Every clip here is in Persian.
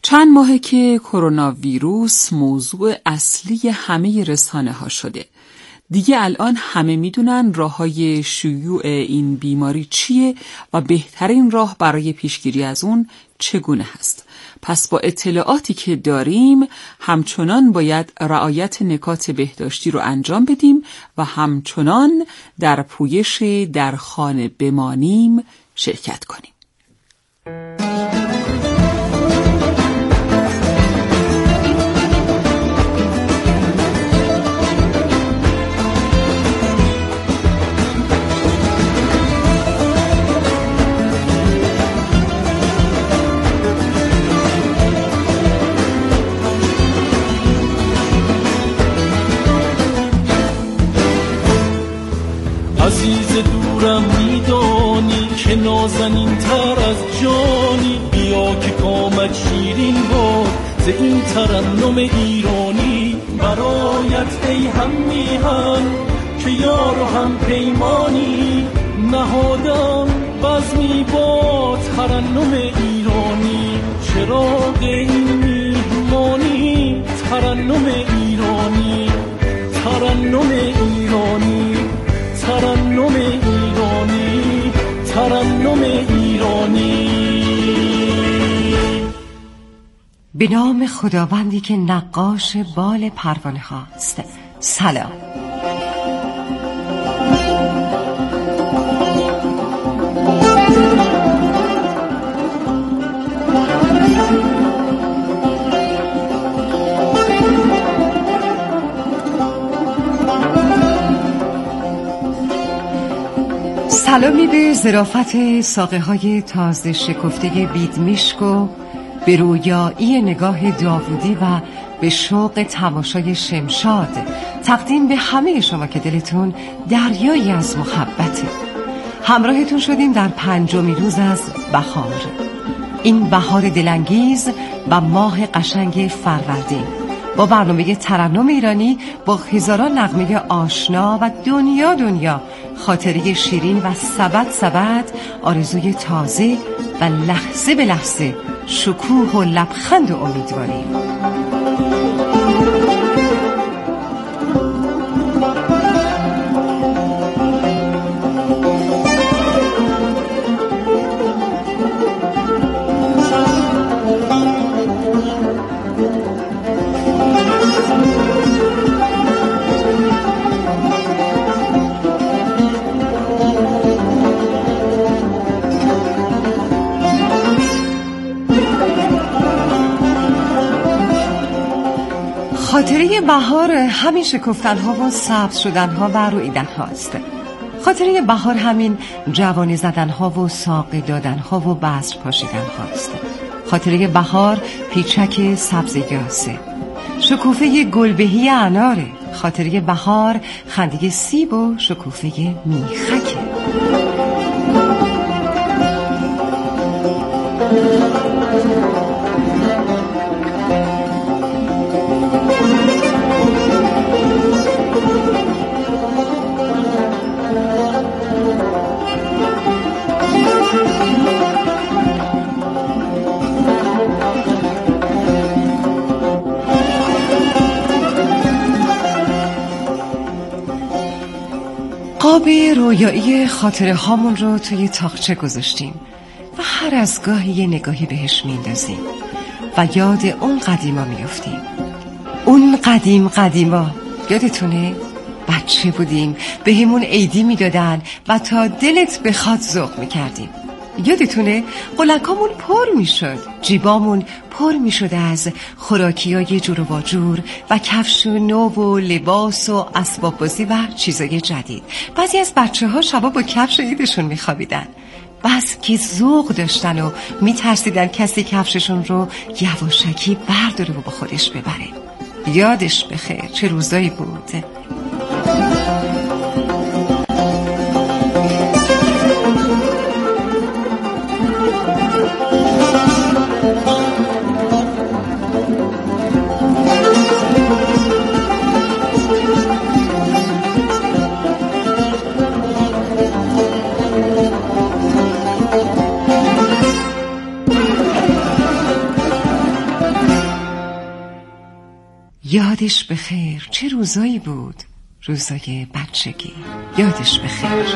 چند ماهه که کرونا ویروس موضوع اصلی همه رسانه ها شده. دیگه الان همه میدونن راههای شیوع این بیماری چیه و بهترین راه برای پیشگیری از اون چگونه هست. پس با اطلاعاتی که داریم همچنان باید رعایت نکات بهداشتی رو انجام بدیم و همچنان در پویش در خانه بمانیم شرکت کنیم. عزیز دورم میدانی که نازنین تر از جانی، بیا که کامت شیرین باد ز این ترنم ایرانی. برایت ای هم میهن که یار و هم پیمانی، نهادم بزمی با ترنم ایرانی. چراغ این میهمانی ترنم ایرانی، ترنم ایرانی، ترنم ایرانی، ترنم ایرانی. به نام خداوندی که نقاش بال پروانه هاست. سلام. سلامی به ظرافت ساقه های تازه شکفته بیدمیشک و به رویایی نگاه داوودی و به شوق تماشای شمشاد تقدیم به همه شما که دلتون دریایی از محبته. همراهتون شدیم در 5مین روز از بهار، این بهار دلانگیز و ماه قشنگ فروردین، با برنامه ترنم ایرانی با هزاران نغمه آشنا و دنیا خاطره شیرین و سبد آرزوی تازه و لحظه به لحظه شکوه و لبخند و امیدواری. خاطره بهار همین شکفتن‌ها و سبز شدن‌ها و رویدن‌ها است. خاطره بهار همین جوانه زدن‌ها و ساقه دادن‌ها و بذر پاشیدن‌ها است. خاطره بهار پیچک سبز یاسه، شکوفه گلبهی اناره. خاطره بهار خنده سیب و شکوفه میخکه. قاب رویایی خاطره هامون رو توی تاقچه گذاشتیم و هر از گاهی یه نگاهی بهش میندازیم و یاد اون قدیما میافتیم. اون قدیما یادتونه؟ بچه بودیم، بهمون عیدی میدادن و تا دلت بخواد ذوق میکردیم. یادتونه قلکامون پر میشد، جیبامون پر میشد از خوراکیای جور و واجور و کفش نو و لباس و اسباب بازی و چیزای جدید. بعضی از بچه ها شبا با کفش عیدشون میخوابیدن، بس که ذوق داشتن و میترسیدن کسی کفششون رو یواشکی برداره و با خودش ببره. یادش بخیر، چه روزایی بود. یادش بخیر، چه روزایی بود، روزای بچگی. یادش بخیر.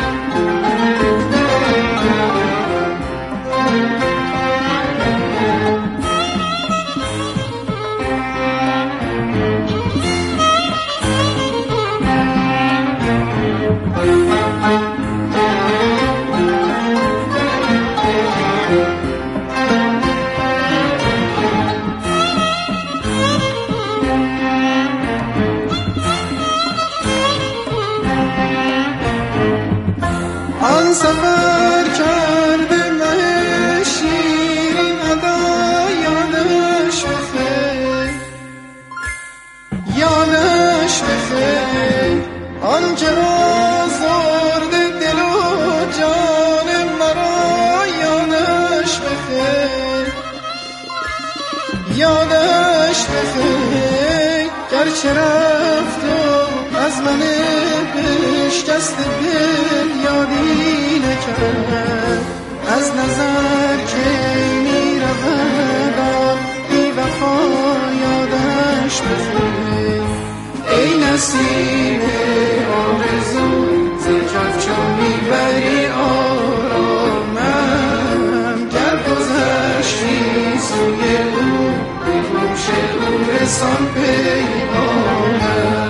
سفر کرده مه شیرین ادا یادش بخیر، یادش بخیر. آنچه آزرده دل و جان مرا یادش بخیر، یادش بخیر. گرچه رفت و از من بشکست دل یادی نکرد، از نظر که می رود بی وفا یادش بخیر. ای نسیم آرزو ز کف چون می بری آرامم، گر گذشتی سوی او به گوش او رسان پیغامم.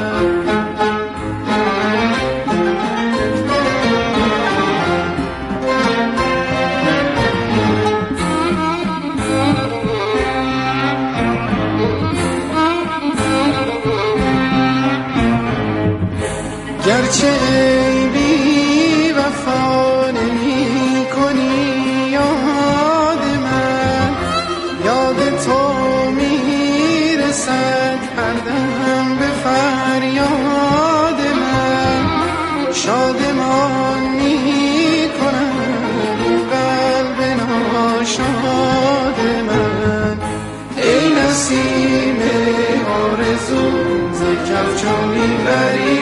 گرچه ای بی وفا نمی کنی یاد من، یاد تو می رسد هر دم به فریاد من. شادمان می کند این قلب ناشاد من. ای نسیم آرزو ز کف چون می بری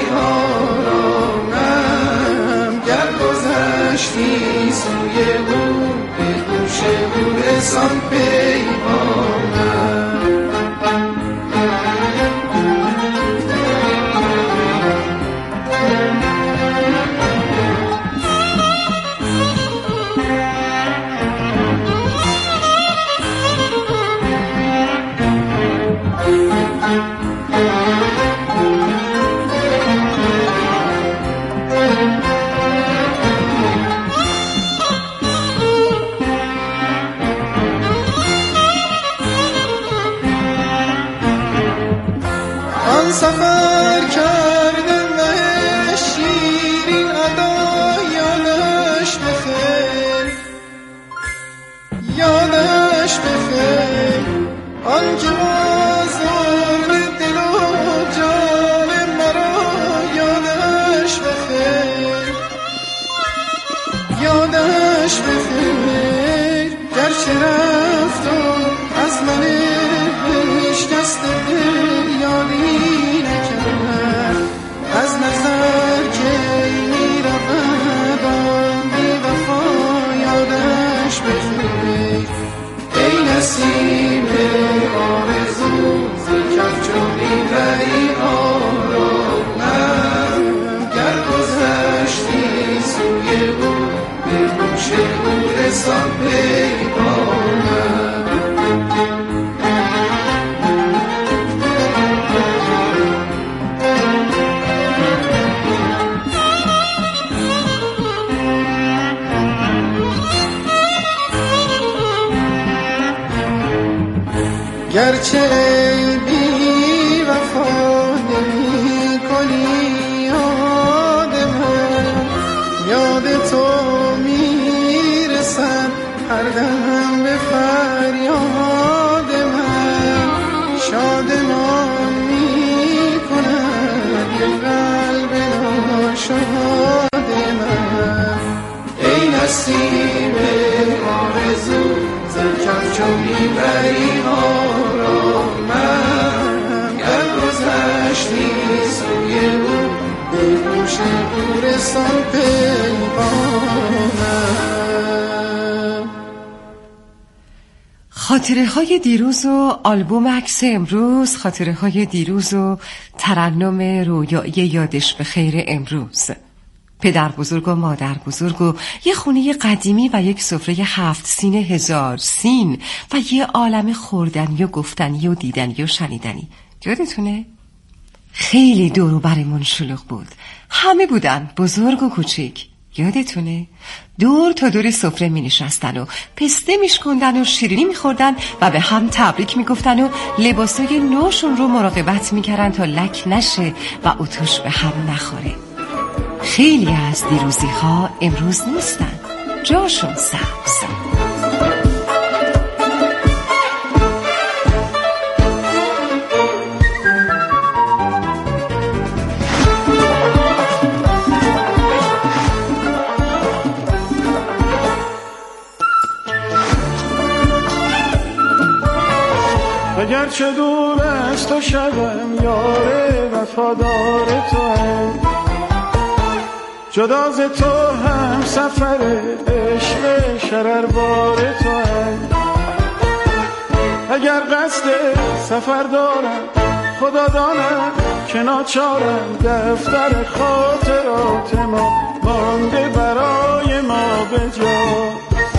سوی او به گوش او رسان پیغامم. سفر کردم مه شیرین ادا یادش بخیر، یادش بخیر. آنکه آزرد دل و جان مرا یادش بخیر، یادش بخیر. گرچه رفت و از من بشکست دل یادی نکرد، از نظر که می رود بی وفا یادش بخیر. ای نسیم آرزو ز کف چون می بری آرامم، گر گذشتی سوی او به گوش او رسان پیغامم. گرچه ای بی وفا نمی کنی یاد من، یاد تو می رسد هر دم به فریاد من. شادمان می کند این قلب ناشاد من. ای نسیم آرزو ز کف چون می بری آرامم، گر گذشتی سوی او به گوش او رسان پیغامم. خاطره های دیروز و آلبوم عکس امروز، خاطره های دیروز و ترنم رویایی یادش به خیر امروز. پدر بزرگ و مادر بزرگ و یه خونه قدیمی و یک سفره 7 سین 1000 سین و یه عالم خوردنی و گفتنی و دیدنی و شنیدنی. یادتونه؟ خیلی دور و برمون شلوغ بود. همه بودن، بزرگ و کوچیک. یادتونه؟ دور تا دور سفره می نشستن و پسته می شکندن و شیرینی می خوردن و به هم تبریک می گفتن و لباسای نوشون رو مراقبت می کردن تا لک نشه و اتوش به هم نخوره. خیلی از دیروزی ها امروز نیستن، جاشون سبز. اگرچه دور از تو شبم یار وفادار تو هم، جدا ز تو هم سفر عشق شرربار تو هم. اگر قصد سفر دارم خدا دانم که ناچارم، دفتر خاطرات ما مانده برای ما به جا.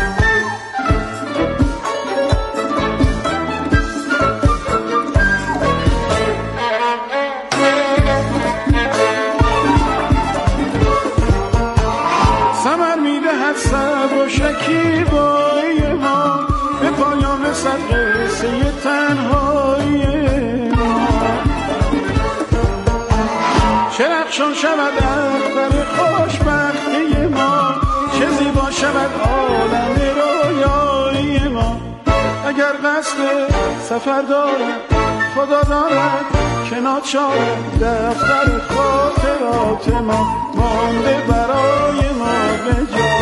صبر و شکیبایی ما به پایان رسد قصه تنهایی ما. چه رخشان شود اختر خوشبختی ما، چه زیبا شود عالم رویایی ما. اگر قصد سفر دارم خدا دارد که ناچارم، دفتر خاطرات ما مانده برای ما به جا.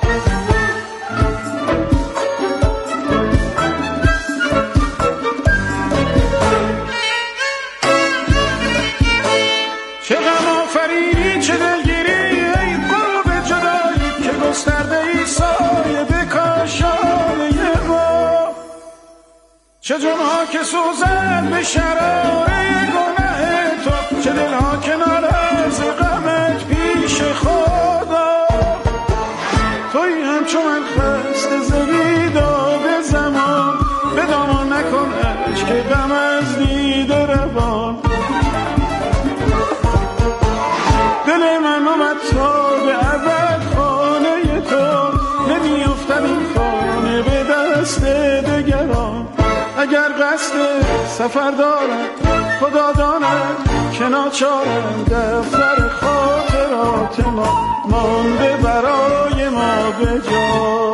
چه غم آفرینی چه دلگیری ای غروب جدایی، که گسترده ای سایه به کاشانه ما. چه جمعه که سوزن به شراره گناه تو، چه دلها که ناراض غمت پیش خدا. توی همچو من خسته زویدا به زمان، به دامان نکن عشق غم از دیده روان. دل من اومد تا به ابد خانه تو، نمیافتد این خانه به دست دگران. اگر قصد سفر دارم خدا داند که ناچارم، دفتر خاطرات ما مانده برای ما به جا.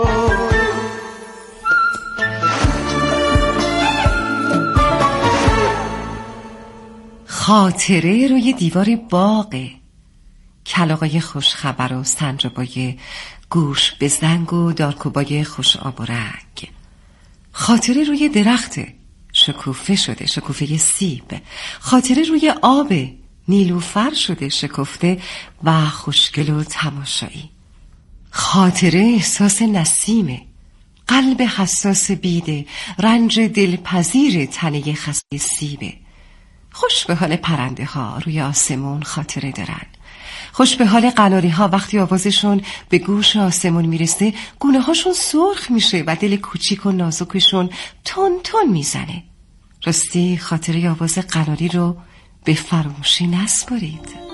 خاطره روی دیوار باغه، کلاغای خوشخبر و سنجابای گوش به زنگ و دارکوبای خوش آب و رنگ. خاطره روی درخته، شکوفه شده شکوفه سیب. خاطره روی آب، نیلوفر شده شکفته و خوشگل و تماشایی. خاطره احساس نسیمه، قلب حساس بیده، رنج دلپذیر تنه خسته سیبه. خوش به حال پرنده ها روی آسمون خاطره دارن. خوش به حال قناری ها وقتی آوازشون به گوش آسمون میرسه، گونه هاشون سرخ میشه و دل کوچیک و نازکشون تون تون میزنه. راستی خاطره آواز قناری رو به فراموشی نسپارید.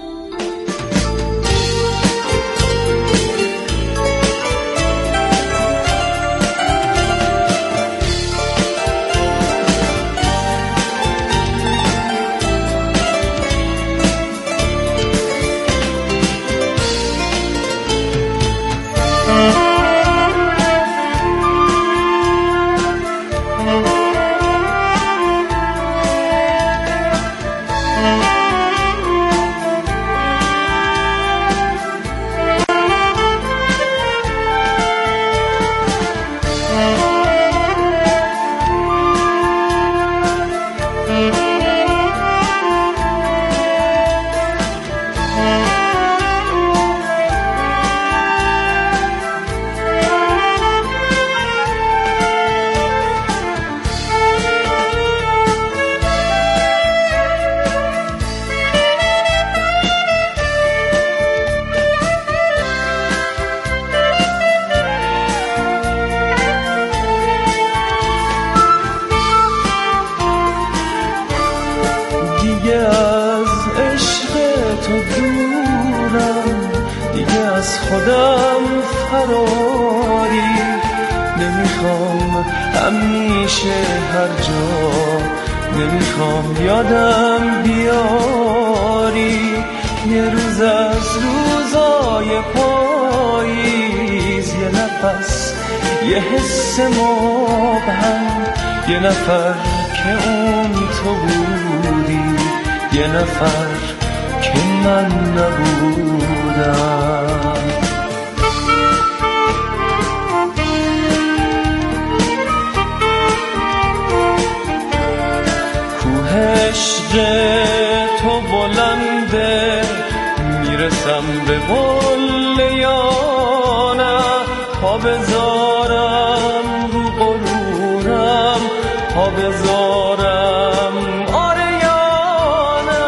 آدم فراری، نمیخوام همیشه هر جا، نمیخوام یادم بیاری یه روز از روزای پاییز، یه نفس، یه حس مبهم، یه نفر که اون تو بودی، یه نفر که من نبودم. عشق تو بلنده، میرسم به قله یا نه، پا بذارم رو غرورم، پا بذارم آره یا نه.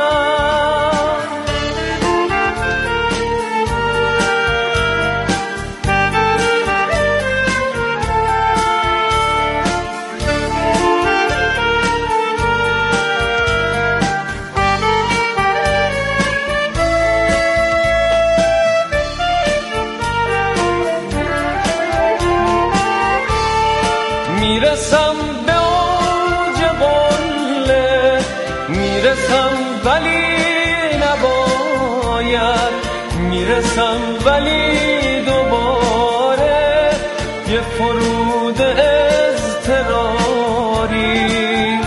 میرسم به اوج قله، میرسم ولی نباید، میرسم ولی دوباره یه فرود اضطراری،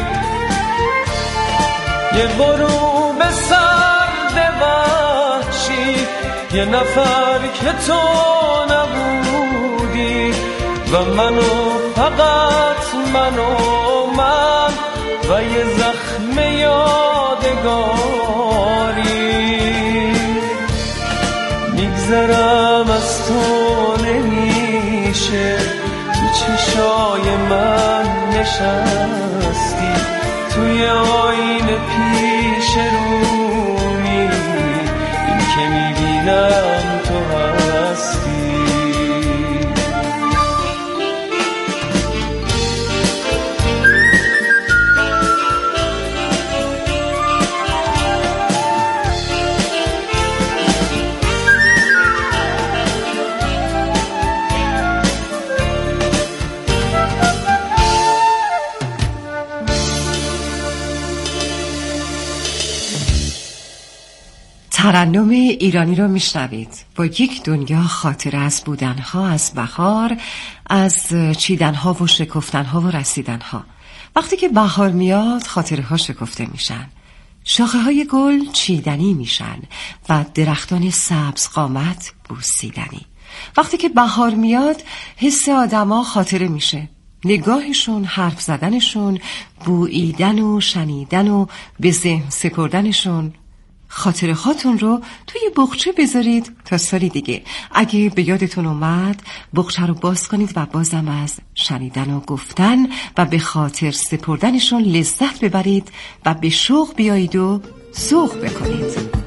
یه غروب سرد وحشی، یه نفر که تو نبودی و منو، فقط من و من و یه زخم یادگاری. میگذرم از تو نمیشه، تو چشای من نشستی، توی آینه پیش رومی، این که میبینم تو هستی. ترنم ایرانی رو میشنوید با یک دنیا خاطره از بودنها، از بهار، از چیدنها و شکفتنها و رسیدنها. وقتی که بهار میاد خاطره ها شکفته میشن، شاخه های گل چیدنی میشن و درختان سبز قامت بوسیدنی. وقتی که بهار میاد حس آدما خاطره میشه، نگاهشون، حرف زدنشون، بوییدن و شنیدن و به ذهن سپردنشون. خاطره هاتون رو توی بغچه بذارید تا سالی دیگه اگه به یادتون اومد بغچه رو باز کنید و بازم از شنیدن و گفتن و به خاطر سپردنشون لذت ببرید و به شوق بیایید و ذوق بکنید.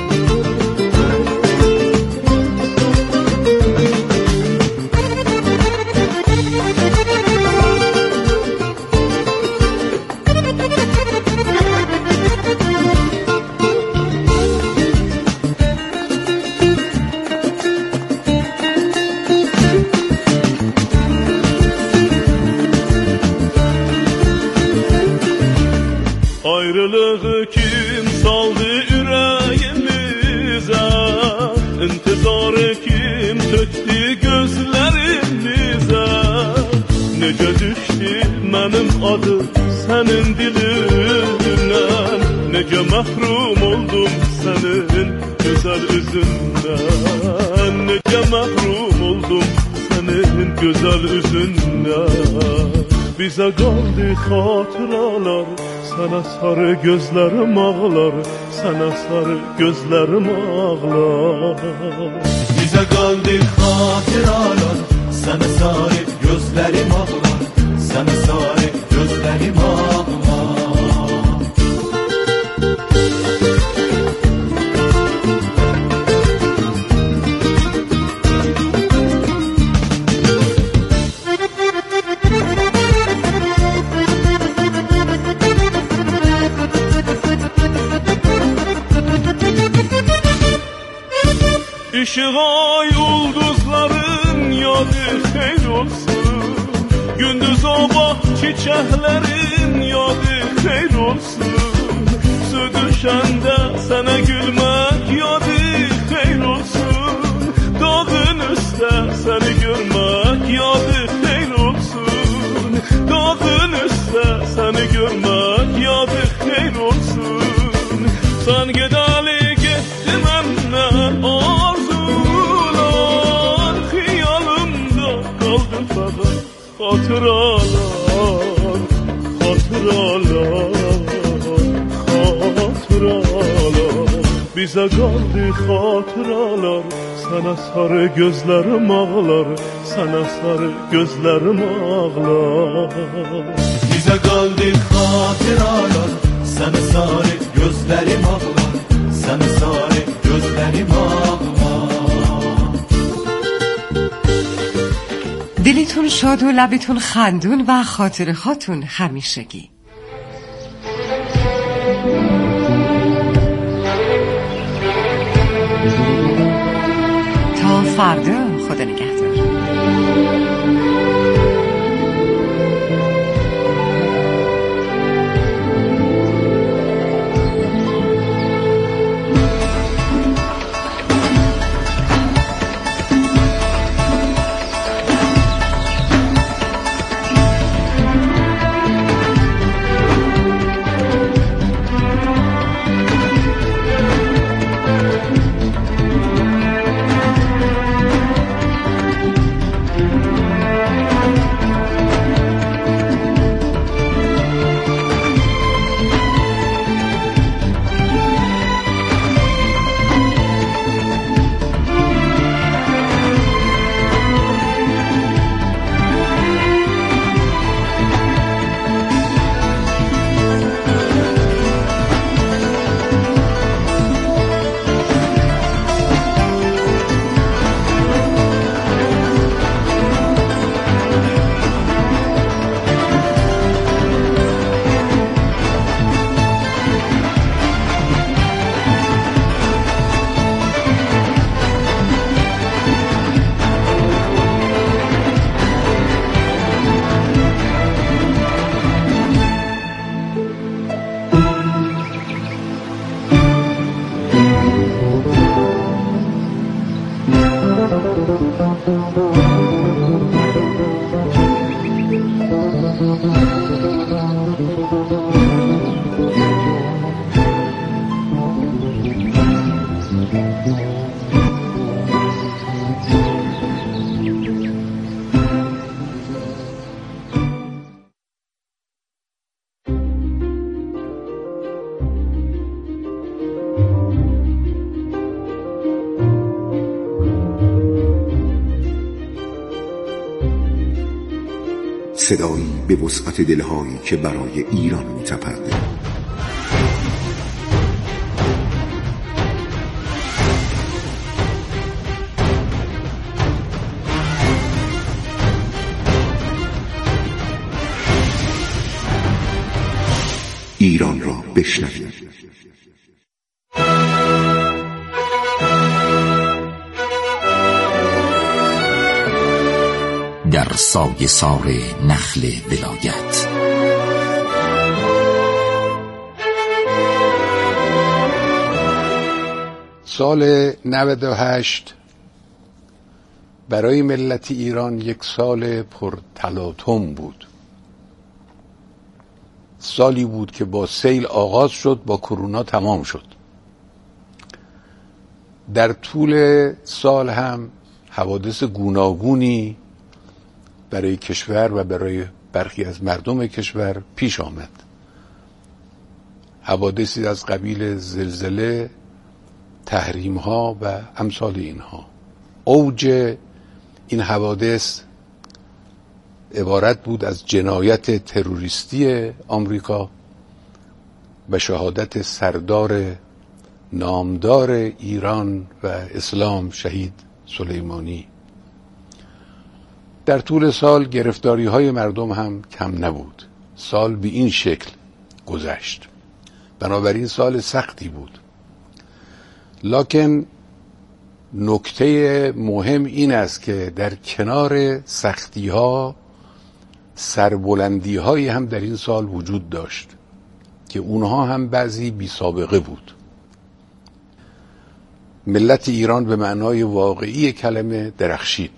Ayrılığı kim saldı yüreğimize, intizarı kim töktü gözlerimize. Nece düştü benim adım senin dilinden, nece mahrum oldum senin güzel yüzünden, nece mahrum oldum senin güzel yüzünden. Bize kaldı hatıralar, sana sarı gözlerim ağlar, sana sarı gözlerim ağlar. Bize kaldı hatıralar, sana sarı gözlerim ağlar, sana sarı gözlerim ağlar. Işığa yoldu çiçeklerin yadı xeyr olsun. Su düşende sana gülmek yadı xeyr olsun. Dağın üstte seni görmek yadı xeyr olsun. Dağın üstte seni görmek yadı xeyr olsun. Sen gedali gitti menden arzular, xiyalımda kaldı fakat hatıralar, hatıralar, hatıralar. Bize kaldı hatıralar, sana sarı gözlerim ağlar, sana sarı gözlerim ağlar. Bize kaldı hatıralar, sana sarı gözlerim ağlar, sana sarı gözlerim ağlar. دلتون شاد و لبتون خندون و خاطره هاتون همیشگی. تا فردا، خدا نگهدار. صدایی به وسعت دلهایی که برای ایران می‌تپد. ایران را بشنوید. در سایه سار نخل ولایت. سال 98 برای ملت ایران یک سال پرتلاطم بود. سالی بود که با سیل آغاز شد، با کرونا تمام شد. در طول سال هم حوادث گوناگونی برای کشور و برای برخی از مردم کشور پیش آمد. حوادثی از قبیل زلزله، تحریم ها و امثال اینها. اوج این حوادث عبارت بود از جنایت تروریستی آمریکا و شهادت سردار نامدار ایران و اسلام شهید سلیمانی. در طول سال گرفتاری های مردم هم کم نبود. سال به این شکل گذشت. بنابراین سال سختی بود. لکن نکته مهم این است که در کنار سختی ها سربلندی هایی هم در این سال وجود داشت که اونها هم بعضی بی سابقه بود. ملت ایران به معنای واقعی کلمه درخشید.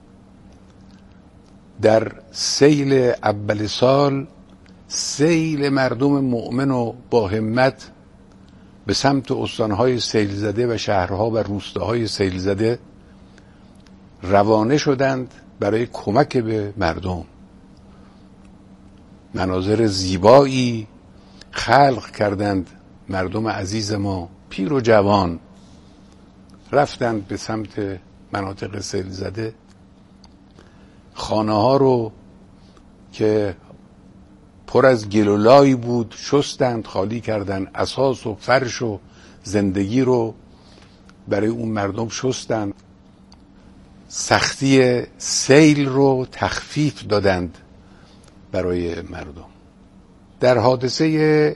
در سیل اول سال سیل مردم مؤمن و با همت به سمت استانهای سیل زده و شهرها و روستاهای سیل زده روانه شدند برای کمک به مردم. مناظر زیبایی خلق کردند مردم عزیز ما، پیر و جوان رفتند به سمت مناطق سیل زده. خانه ها رو که پر از گل و لای بود شستند، خالی کردند، اساس و فرش و زندگی رو برای اون مردم شستند، سختی سیل رو تخفیف دادند برای مردم. در حادثه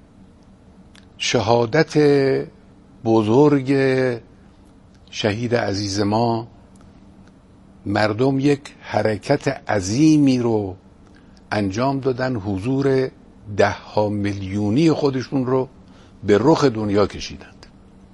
شهادت بزرگ شهید عزیز ما مردم یک حرکت عظیمی رو انجام دادن، حضور 10 میلیونی خودشون رو به رخ دنیا کشیدند.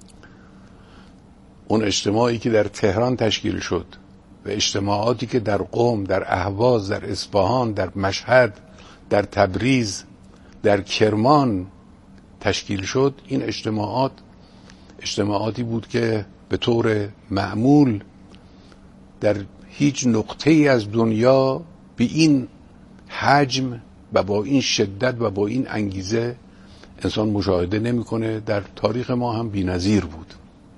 اون اجتماعی که در تهران تشکیل شد و اجتماعاتی که در قم، در اهواز، در اصفهان، در مشهد، در تبریز، در کرمان تشکیل شد، این اجتماعاتی بود که به طور معمول در هیچ نقطه ای از دنیا به این حجم و با این شدت و با این انگیزه انسان مشاهده نمیکنه. در تاریخ ما هم بی‌نظیر بود.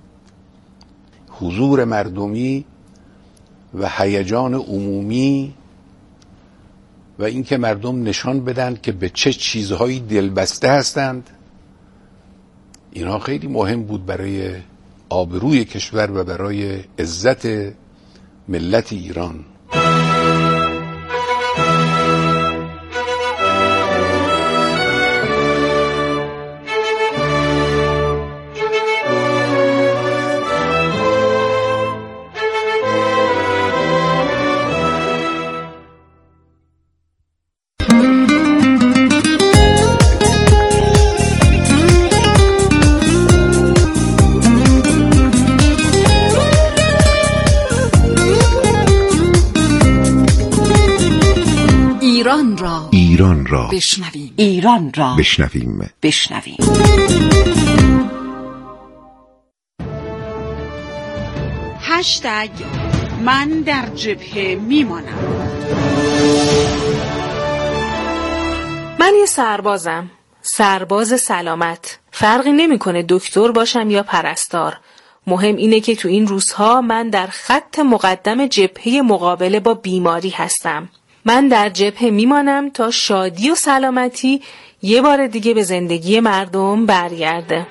حضور مردمی و هیجان عمومی و اینکه مردم نشان بدن که به چه چیزهایی دلبسته هستند، اینها خیلی مهم بود برای آبروی کشور و برای عزت ملت ایران. ایران را بشنویم. ایران را بشنویم. بشنویم. هشتگ من در جبهه میمانم. من یه سربازم، سرباز سلامت. فرقی نمیکنه دکتر باشم یا پرستار. مهم اینه که تو این روزها من در خط مقدم جبهه مقابله با بیماری هستم. من در جبهه میمانم تا شادی و سلامتی یه بار دیگه به زندگی مردم برگرده.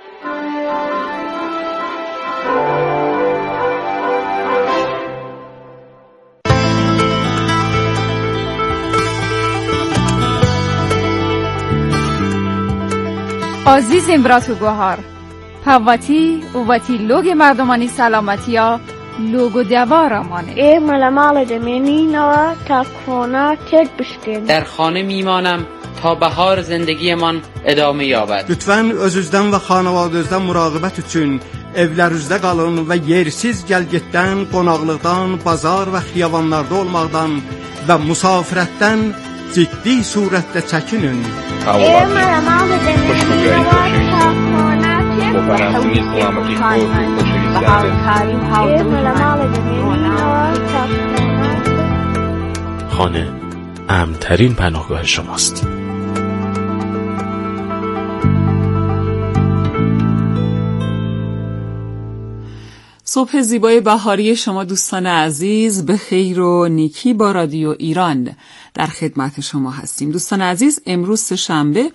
عزیز امراتوگوهار پاواتی اوواتی لوگ مردمانی سلامتیا لوگو دوارمانه ای ملمال دمینی نوا تا کرونا ترد بشکن. در خانه میمانم تا بهار زندگیمان ادامه یابد. Lütfən özünüzdən və xanavadınızdan muraqibət üçün evlərinizdə qalın və yersiz gəlgitdən, qonaqlıqdan, bazar və xiyabanlarda olmaqdan və musafirətdən ciddi surətdə çəkinin. ای ملمال دمینی نوا تا کرونا ترد بشکن. خانه امن‌ترین پناهگاه شماست. صبح زیبای بهاری شما دوستان عزیز، به خیر و نیکی با رادیو ایران در خدمت شما هستیم. دوستان عزیز، امروز سه‌شنبه